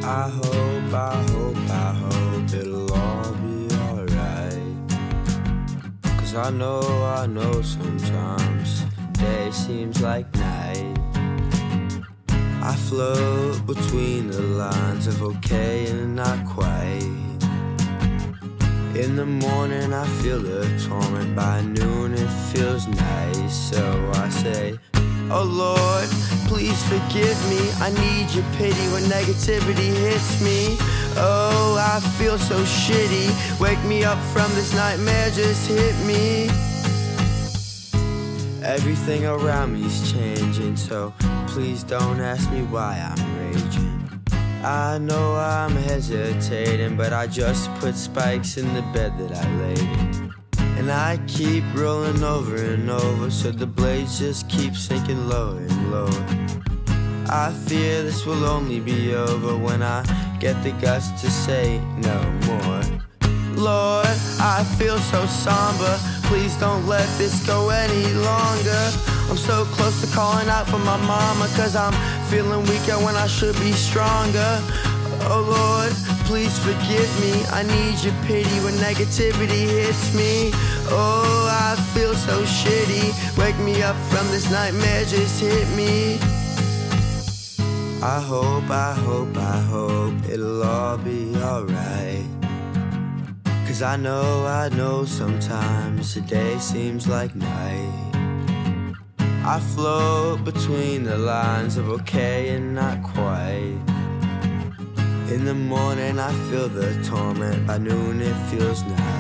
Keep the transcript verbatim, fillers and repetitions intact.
I hope, I hope, I hope it'll all be alright. Cause I know, I know sometimes day seems like night. I float between the lines of okay and not quite. In the morning I feel the torment, by noon it feels nice. So I say, oh Lord, please forgive me. I need your pity when negativity hits me. Oh, I feel so shitty. Wake me up from this nightmare, just hit me. Everything around me's changing, so please don't ask me why I'm raging. I know I'm hesitating, but I just put spikes in the bed that I laid in. And I keep rolling over and over, so the blades just keep sinking lower and lower. I fear this will only be over when I get the guts to say no more. Lord, I feel so somber, please don't let this go any longer. I'm so close to calling out for my mama, cause I'm feeling weaker when I should be stronger. Oh Lord, please forgive me. I need your pity when negativity hits me. Oh, I feel so shitty. Wake me up from this nightmare, just hit me. I hope, I hope, I hope it'll all be alright. Cause I know, I know sometimes the day seems like night. I float between the lines of okay and not quite. In the morning I feel the torment, by noon it feels nice.